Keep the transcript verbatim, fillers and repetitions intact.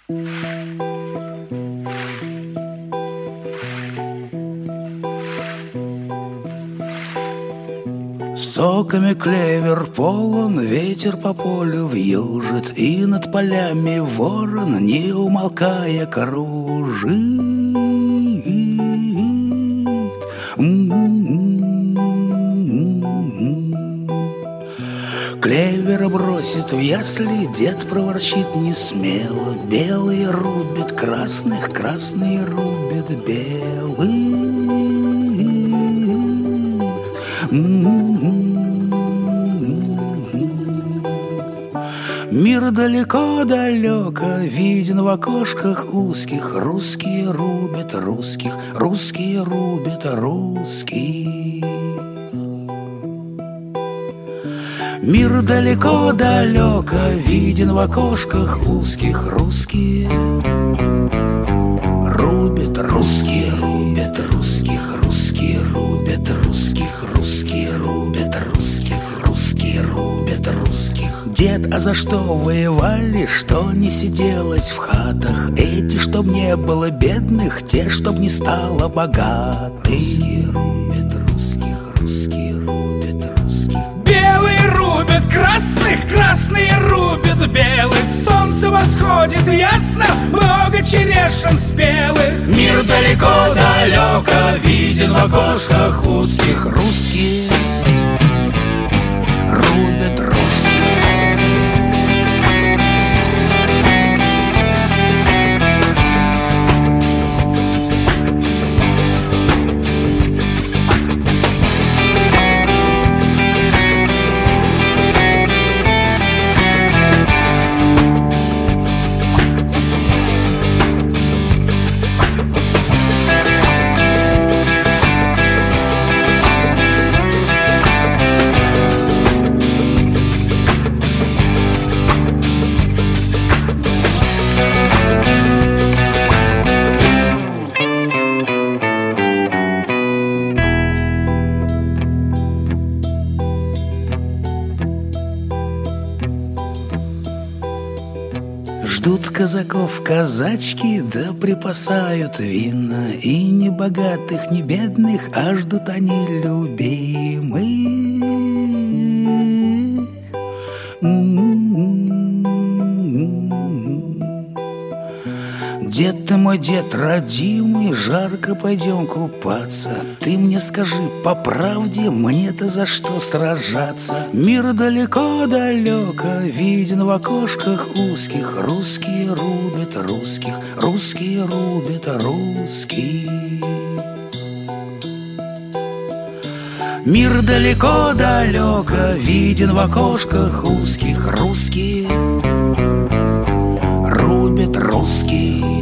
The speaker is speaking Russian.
Соками клевер полон, ветер по полю вьюжит, и над полями ворон, не умолкая, кружит. Клевера бросит в ясли, дед проворчит несмело: белые рубят красных, красные рубят белых. Мир далеко-далеко виден в окошках узких. Русские рубят русских, русские рубят русских. Мир далеко-далеко виден в окошках узких. Русские рубят русские, рубят русских, русские рубят русских, русские рубят русских, русские рубят русских. Дед, а за что воевали, что не сиделось в хатах? Эти, чтоб не было бедных, те, чтоб не стало богатых. Русские рубят русских, русские рубят русских. Белые рубят красных, красные рубят белых. Солнце восходит ясно, много черешин спелых. Мир далеко-далеко виден в окошках узких. Русские рубят русских. Ждут казаков казачки, да припасают вина. И ни богатых, ни бедных, а ждут они любимых. Дед ты мой, дед родимый, жарко пойдем купаться. Ты мне скажи по правде, мне-то за что сражаться? Мир далеко-далеко виден в окошках узких. Русские рубят русских, русские рубят русских. Мир далеко-далеко виден в окошках узких. Русские рубят русских.